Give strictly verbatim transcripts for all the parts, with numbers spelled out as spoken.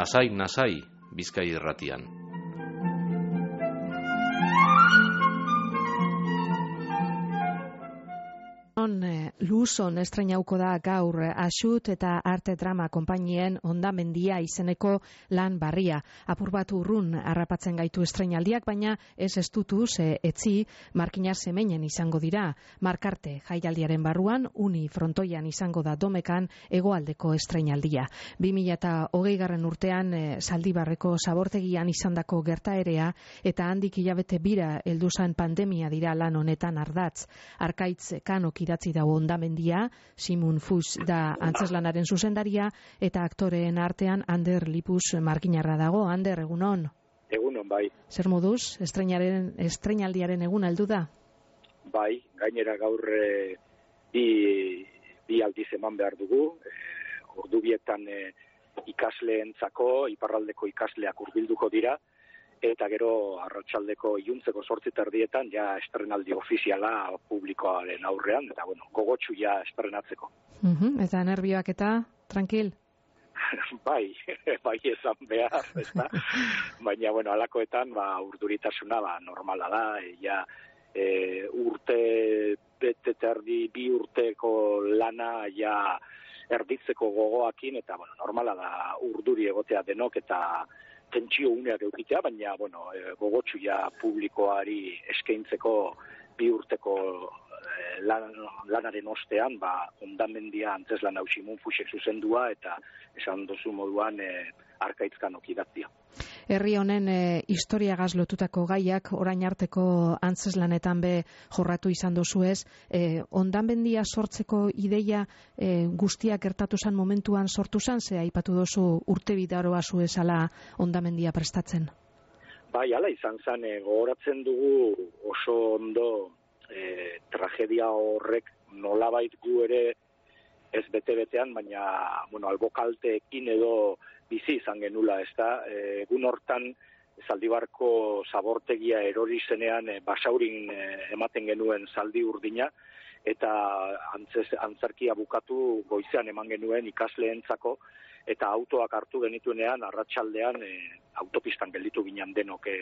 Nasai, nasai, Bizkai Irratian. Luzon estreinauko da gaur Axut eta Arte Drama konpainien Hondamendia izeneko lan barria. Apur bat urrun harrapatzen gaitu estreinaldiak, baina ez estutu ze etzi Markina Zemeinen izango dira. Markarte jaialdiaren barruan Uni frontoian izango da Domekan hegoaldeko estreinaldia. bi mila hogeigarren urtean e, Zaldibarreko zabortegian izandako gertaerea eta handik hilabete bira heldu zen pandemia dira lan honetan ardatz. Arkaitz Kanok idatzi dago Hondamendia, Simon Fuchs da antzeslanaren zuzendaria eta aktoreen artean Ander Lipus Markinarra dago. Ander, egunon? Egunon, bai. Zer moduz, estreinaren, estreinaldiaren egun heldu da? Bai, gainera gaur e, bi, bi aldiz eman behar dugu. E, ordu bietan e, ikasleentzako, iparraldeko ikasleak hurbilduko dira, eta gero arratsaldeko iluntzeko zortzi terdietan ja estrenaldi ofiziala publikoaren aurrean, eta bueno, gogotsu ja estrenatzeko. Uh-huh. Eta nervioak eta, tranquil? bai, bai esan behar, ezta? Baina, bueno, alakoetan, ba, urduritasuna, ba, normala da, e, ja, e, urte, bete terdi, bi urteko lana, ja, erditzeko gogoakin, eta, bueno, normala da, urduri egotea denok, eta tentsio uneak eukitea, baina, bueno, e, gogotsu ja publikoari eskaintzeko bi urteko e, lan, lanaren ostean, ba, Hondamendia antzeslan hau Simon Fuchsek zuzendua, eta esan duzu moduan e, Arkaitz Kanok idatzia. Herri honen e, historiagaz lotutako gaiak orain arteko antzeslanetan be jorratu izan dozuez, e, Hondamendia sortzeko ideia e, guztiak gertatu zan momentuan sortu zan, ze aipatu dozu urte bidaroa zuezala Hondamendia prestatzen? Bai, ala izan zen, e, gogoratzen dugu oso ondo e, tragedia horrek nolabait gu ere ez bete-betean, baina, bueno, albokalteekin edo bizi izan genula, ez da, egun hortan Zaldibarko zabortegia erori zenean e, basaurin e, ematen genuen zaldi urdina, eta antzez, antzerkia bukatu goizean eman genuen ikasleentzako, eta autoak hartu genituenean arratsaldean e, autopistan gelditu ginen denok, e,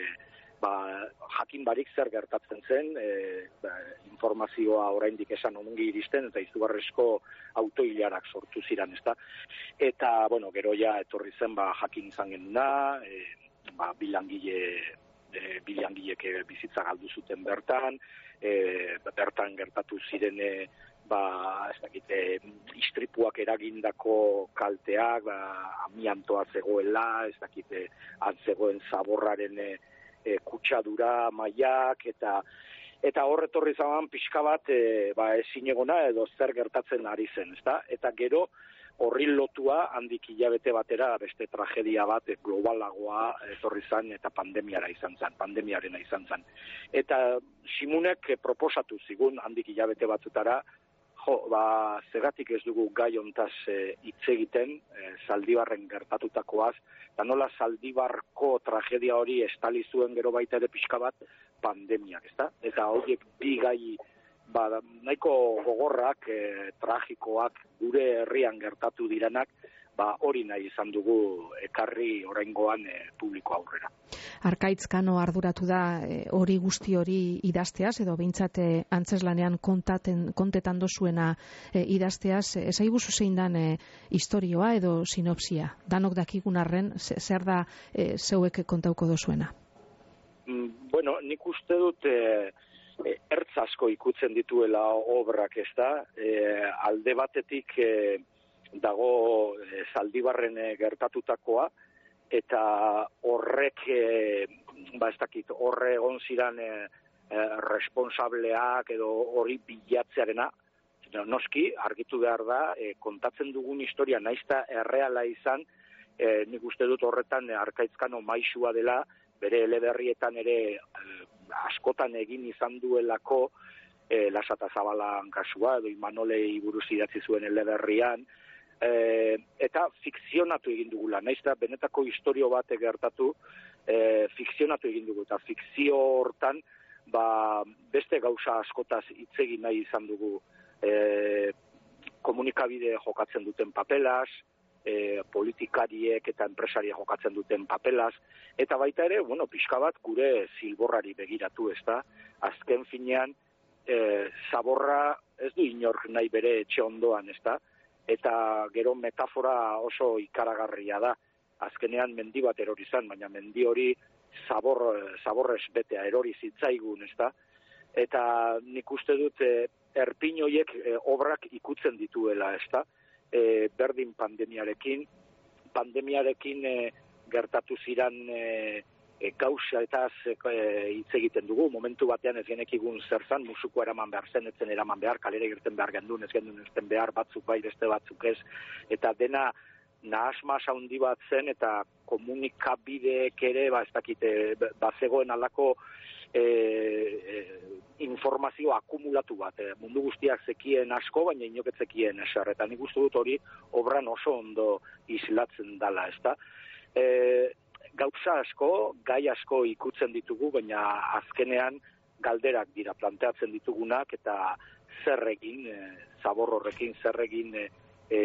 ba, jakin barik zer gertatzen zen, e, ba, informazioa oraindik esan ongi iristen, eta izugarrizko autoilarak sortu ziren, ezta. Eta, bueno, gero ja etorri zen, ba, jakin izan genuna, e, ba, bilangile, e, bilangilek bizitza galdu zuten bertan, e, bertan gertatu zirene, ba, ez dakite, istripuak eragindako kalteak, ba, amiantoa zegoela, ez dakite, antzegoen zaborraren e, E, kutsadura, maiak, eta eta horretorri zaman pixka bat e, ba, ezinegona edo zer gertatzen ari zen, ezta? Eta gero horri lotua handik hilabete batera beste tragedia bat e, globalagoa etorri zen eta pandemiara izan zen, pandemiarena izan zen. Eta Simonek e, proposatu zigun handik hilabete batzutara, jo, ba, zegatik ez dugu gai hontaz hitz e, egiten, e, Zaldibarren gertatutakoaz, eta nola Zaldibarko tragedia hori estali zuen gero baita ere pixka bat pandemiak, ezta? Eta horiek bi gai ba, nahiko gogorrak, e, tragikoak, gure herrian gertatu direnak, ba, hori nahi izan dugu ekarri oraingoan e, publiko aurrera. Arkaitz Kano arduratu da e, hori guzti hori idazteaz, edo behintzat e, antzeslanean kontaten, kontetan dozuena e, idazteaz, ez aiguzu zein dan e, historioa edo sinopsia? Danok dakigun arren, zer da e, zeuek kontauko dozuena? Mm, bueno, nik uste dut e, e, ertz asko ikutzen dituela obrak, ez da? E, alde batetik e, dago e, Zaldibarren e, gertatutakoa, eta horrek, e, ba ez dakit, horre egon ziren e, e, responsableak edo hori bilatzearena, noski, argitu behar da, e, kontatzen dugun historia naizta erreala izan, e, nik uste dut horretan e, Arkaitz Kano maisua dela, bere eleberrietan ere e, askotan egin izan duelako, e, Lasata Zabalan kasua, edo Imanolei buruz idatzi zuen eleberrian, E, eta fikzionatu egin dugula, naiz da benetako historio bat gertatu, e, fikzionatu egin dugu, eta fikzio hortan ba, beste gauza askotaz hitz egin nahi izan dugu, e, komunikabide jokatzen duten papelaz, e, politikariek eta enpresariek jokatzen duten papelaz, eta baita ere, bueno, pixka bat gure zilborrari begiratu, ezta? Azken finean, e, zaborra ez du inork nahi bere etxe ondoan, ezta? Eta gero metafora oso ikaragarria da. Azkenean mendi bat erori zen, baina mendi hori zabor, zaborrez betea erori zitzaigun, ezta? Eta nik uste dut e, erpin horiek e, obrak ikutzen dituela, ezta? E, berdin pandemiarekin, pandemiarekin e, gertatu ziran e, e, gauza eta e, hitz egiten dugu, momentu batean ez genekigun zer zan, musuko eraman behar zen, etzen eraman behar, kalera irten behar gendun, ez gendun ezten behar, batzuk bai, beste batzuk ez, eta dena nahasmas handi bat zen, eta komunikabideek ere, ba, ez dakite, bazegoen alako e, e, informazio akumulatu bat. E, mundu guztiak zekien asko, baina inoket zekien eser. Eta nik uste dut hori obran oso ondo islatzen dala, ezta? E, gauza asko, gai asko ikutzen ditugu, baina azkenean galderak dira planteatzen ditugunak, eta zer egin, e, zabor horrekin, zer egin e, e,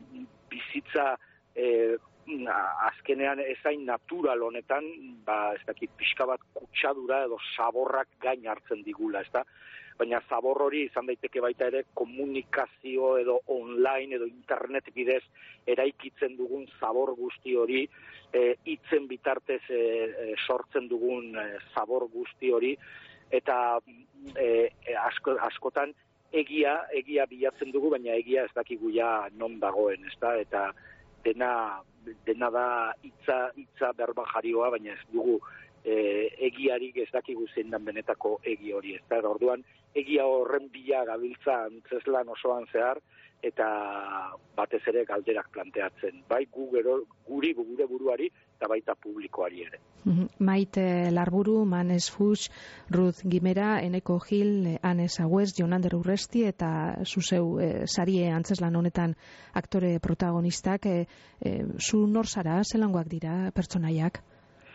bizitza e, azkenean ezain natural honetan, ba, ez dakit, pixka bat kutsadura edo zaborrak gain hartzen digula, ez da? Baina zabor hori izan daiteke baita ere komunikazio edo online edo internet bidez eraikitzen dugun zabor guzti hori, e, hitzen bitartez e, e, sortzen dugun e, zabor guzti hori, eta e, e, asko, askotan egia, egia bilatzen dugu, baina egia ez dakigu ja non dagoen, ez da? Eta dena, dena da hitza, hitza berba jarioa, baina ez dugu e, egiarik ez dakigu zein dan benetako egi hori, ez da? Orduan, egia horren bila gabiltza antzeslan osoan zehar, eta batez ere galderak planteatzen. Bai gu gero, guri, gure buruari, eta baita publikoari ere. Maite Larburu, Manes Fuchs, Ruth Gimera, Eneko Gil, Anes Agüez, Jonander Urresti eta zuzeu e, sarie antzeslan honetan aktore protagonistak. E, e, zu nor zara, zelangoak dira pertsonaiak?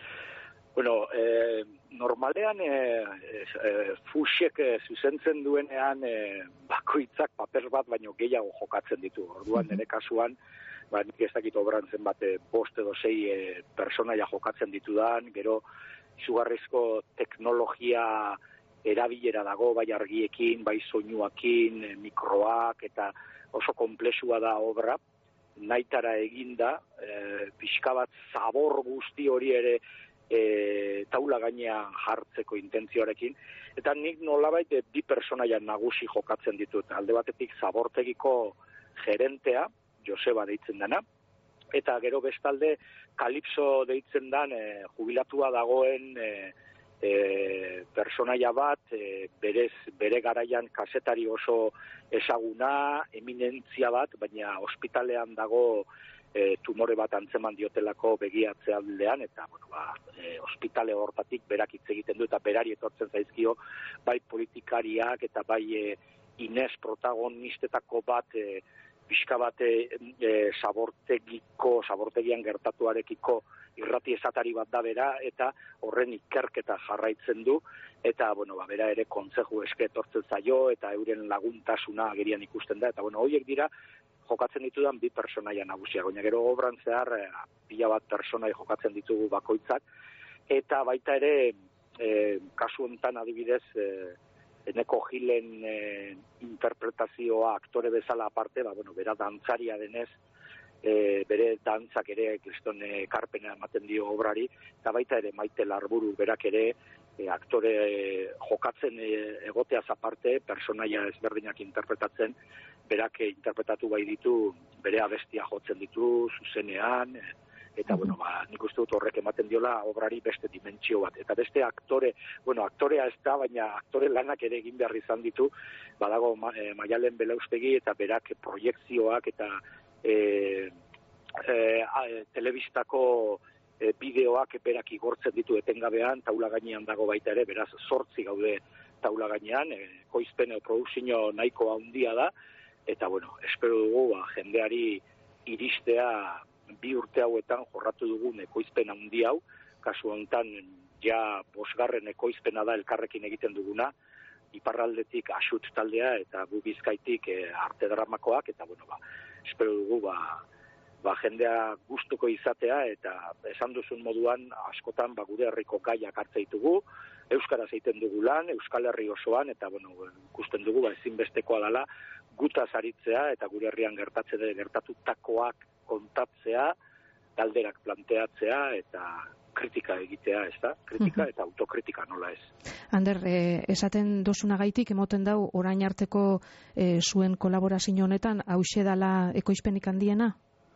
Bueno, eh, normalean e, e, Fuchsek e, zuzentzen duenean e, bakoitzak paper bat baino gehiago jokatzen ditu. Orduan, mm-hmm. nire kasuan, ba, nik ez dakit obran zenbat bost edo sei e, personaia jokatzen ditudan, gero izugarrizko teknologia erabilera dago, bai argiekin, bai soinuakin, e, mikroak, eta oso konplexua da obra, naitara eginda, e, pixka bat zabor guzti hori ere e, taula gainean jartzeko intentzioarekin, eta nik nolabait e, bi personaia nagusi jokatzen ditut, alde batetik zabortegiko gerentea, Joseba deitzen dena, eta gero bestalde Kalipso deitzen dan e, jubilatua dagoen e, e, personaia bat, e, berez, bere garaian kazetari oso ezaguna, eminentzia bat, baina ospitalean dago e, tumore bat antzeman diotelako begiatzealdean, eta bueno, ba, e, ospitale hortatik berak hitz egiten du, eta berari etortzen zaizkio, bai politikariak eta bai e, Ines protagonistetako bat e, pixka bat e, sabortegiko, sabortegian gertatuarekiko irrati esatari bat da bera, eta horren ikerketa jarraitzen du, eta, bueno, ba, bera ere kontzeju eske etortzen zaio, eta euren laguntasuna agerian ikusten da, eta, bueno, horiek dira, jokatzen ditudan bi personaia nagusia, baina gero obran zehar, e, pila bat personai jokatzen ditugu bakoitzak, eta baita ere, e, kasu honetan adibidez, e, Eneko Gilen e, interpretazioa aktore bezala aparte, ba, bueno, bera dantzaria denez, e, bere dantzak ere kriston ekarpena ematen dio obrari, eta baita ere Maite Larburu berak ere e, aktore e, jokatzen e, egoteaz aparte, personaia ezberdinak interpretatzen, berak e, interpretatu bai ditu, bere abestia jotzen ditu, zuzenean, e, eta, bueno, ba, nik uste dut horrek ematen diola obrari beste dimentsio bat. Eta beste aktore, bueno, aktorea ez da, baina aktore lanak ere egin behar izan ditu, badago ma, e, Maialen Belaustegi eta berak proiekzioak eta e, e, a, e, telebistako e, bideoak berak igortzen ditu etengabean, taula gainean dago baita ere, beraz zortzi gaude taula gainean, e, koizpen produzio nahiko handia da, eta, bueno, espero dugu, ba, jendeari iristea bi urte hauetan jorratu dugun ekoizpen handi hau, kasu honetan ja bosgarren ekoizpena da elkarrekin egiten duguna, iparraldetik Axut taldea eta gu Bizkaitik e, arte dramakoak, eta bueno, ba, espero dugu ba, ba, jendea gustuko izatea, eta esan duzun moduan askotan ba, gure herriko gaiak hartze ditugu, euskaraz egiten dugu lan, Euskal Herri osoan, eta bueno, ikusten dugu ba, ezinbestekoa dela gutaz aritzea, eta gure herrian gertatzen gertatutakoak kontatzea, galderak planteatzea, eta kritika egitea, ez da? Kritika eta autokritika, nola ez. Ander, eh, esaten dozunagaitik, emoten dau, orain arteko eh, zuen kolaborazio honetan, hauxe dala ekoizpenik handiena?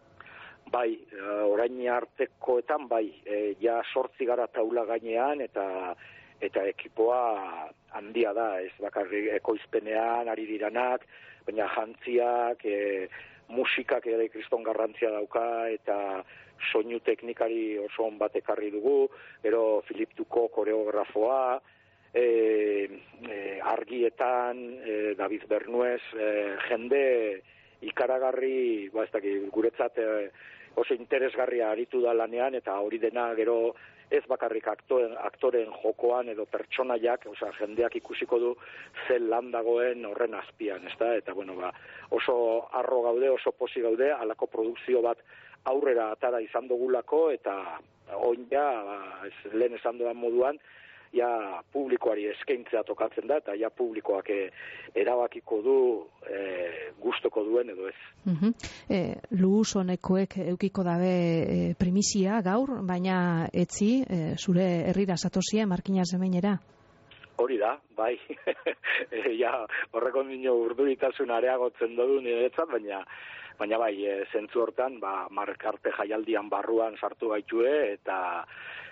Bai, orain artekoetan, bai, e, ja sortzi gara taula gainean, eta eta ekipoa handia da, ez bakarrik ekoizpenean, ari diranak, baina jantziak, e, musikak ere kriston garrantzia dauka, eta soinu teknikari oso on bat ekarri dugu, gero Filip Duko koreografoa, e, e, argietan, e, David Bernuez, e, jende ikaragarri, ba ez dakit, guretzat e, oso interesgarria aritu da lanean, eta hori dena gero ez bakarrik aktoren, aktoren jokoan edo pertsonaiak, osea jendeak ikusiko du zen lan dagoen horren azpian, ezta? Eta bueno, ba, oso harro gaude, oso posi gaude, halako produkzio bat aurrera atara izan dugulako, eta oin ja, ba, ez, lehen esan dudan moduan, ja publikoari eskaintzea tokatzen da, eta ja publikoak e, erabakiko du e, gustoko duen edo ez. Uh-huh. E, Luus honekoek eukiko dabe e, primizia gaur, baina etzi, e, zure herrira zatozia, Markina Zemeinera? Hori da, bai. e, ja, horreko nino urduritasun areagotzen dudu niretzat, baina baina bai, e, zentzu hortan, ba, markarte jaialdian barruan sartu gaitue, eta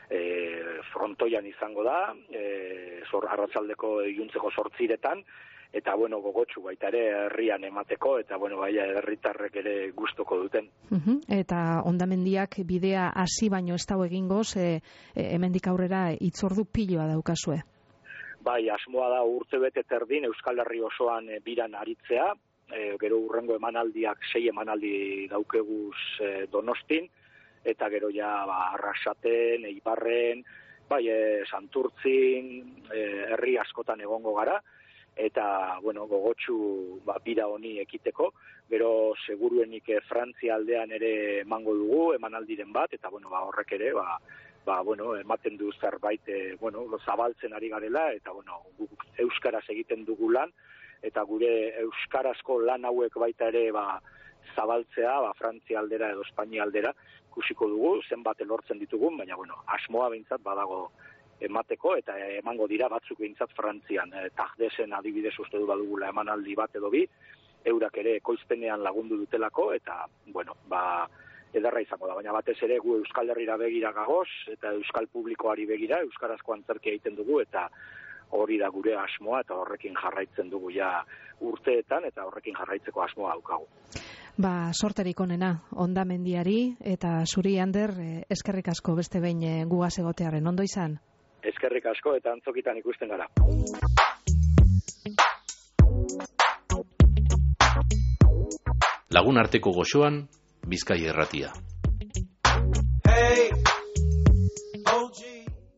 E, frontoian izango da, e, zor, arratsaldeko iluntzeko zortziretan, eta bueno, gogotsu baita ere herrian emateko, eta bueno, baia herritarrek ere gustoko duten. Uh-huh. Eta hondamendiak bidea hasi baino ez dago egingoz, e, e, hemendik aurrera itzordu piloa daukazue. Bai, asmoa da urtebete terdin Euskal Herri osoan e, biran aritzea, e, gero urrengo emanaldiak sei emanaldi daukeguz e, Donostin, eta gero ja ba, Arrasaten, Eibarren, bai, e, Santurtzin, e, herri askotan egongo gara, eta, bueno, gogotsu ba, bira honi ekiteko, gero seguruenik e, Frantzia aldean ere emango dugu, emanaldiren bat, eta, bueno, ba, horrek ere, ba, ba, bueno, ematen du zerbait, e, bueno, zabaltzen ari garela, eta, bueno, guk euskaraz egiten dugu lan, eta gure euskarazko lan hauek baita ere, ba, zabaltzea, ba, Frantzia aldera edo Espainia aldera, ikusiko dugu, zenbat elortzen ditugun, baina, bueno, asmoa behintzat badago emateko, eta emango dira batzuk behintzat Frantzian. E, Tajdesen adibidez uste du badugula emanaldi bat edo bi, eurak ere ekoizpenean lagundu dutelako, eta, bueno, ba, ederra izango da, baina batez ere gu Euskal Herrira begira gagoz, eta Euskal publikoari begira, euskarazko antzerkia egiten dugu, eta hori da gure asmoa, eta horrekin jarraitzen dugu ja urteetan, eta horrekin jarraitzeko asmoa daukagu. Ba, sorterik onena, hondamendiari, eta zuri, Ander, eskerrik asko beste behin gugaz egotearen, ondo izan? Eskerrik asko, eta antzokitan ikusten gara. Lagun arteko goxoan, Bizkai Irratia. Hey!